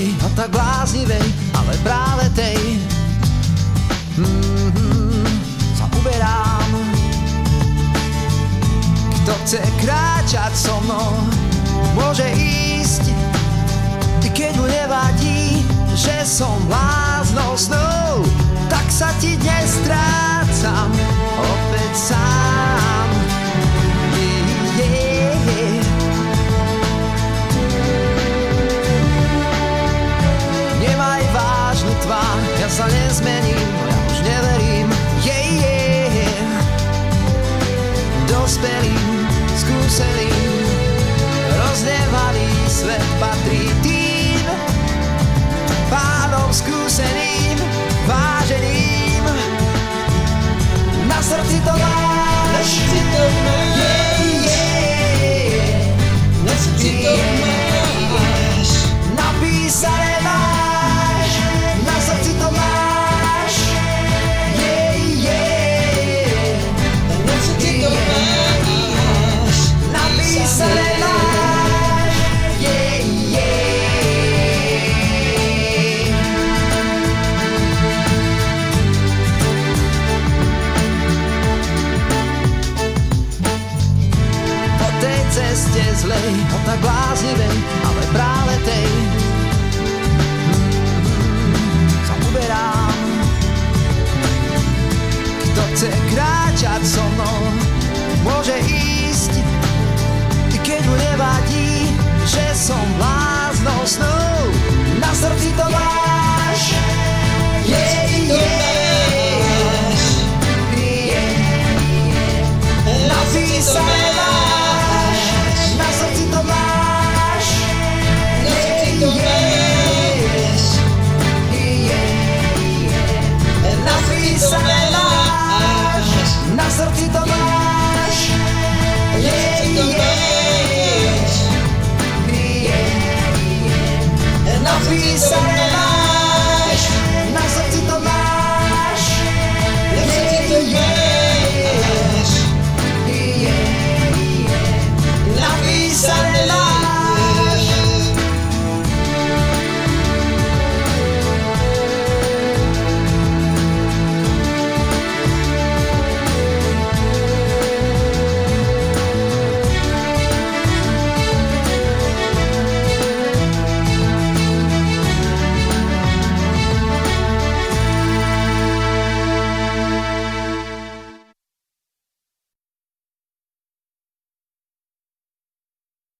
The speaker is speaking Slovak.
zlej a tak bláznivej, ale práve tej sa uberám. Kto chce kráčať so mnou, môže ísť, i keď mu nevadí, že som bláznou snou, tak sa ti dnes strácam opäť sám. Nemaj vážnu tvár, ja sa nezmením, ja už neverím. Dospelým, skúseným, roznevaný svet patrí tým pánom skúseným, váženým. Na srdci to máš, na srdci to máš, napísané máš, na srdci to máš, na srdci to máš, napísané máš. Ceste zlej a tak bláznivej, ale práve tej sa uberám. Kto chce kráčať so mnou, môže ísť, i keď mu nevadí, že som blázon.